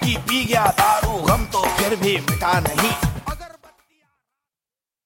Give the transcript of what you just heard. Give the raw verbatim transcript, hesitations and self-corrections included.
की पी गया दारू, गम तो फिर भी मिटा नहीं।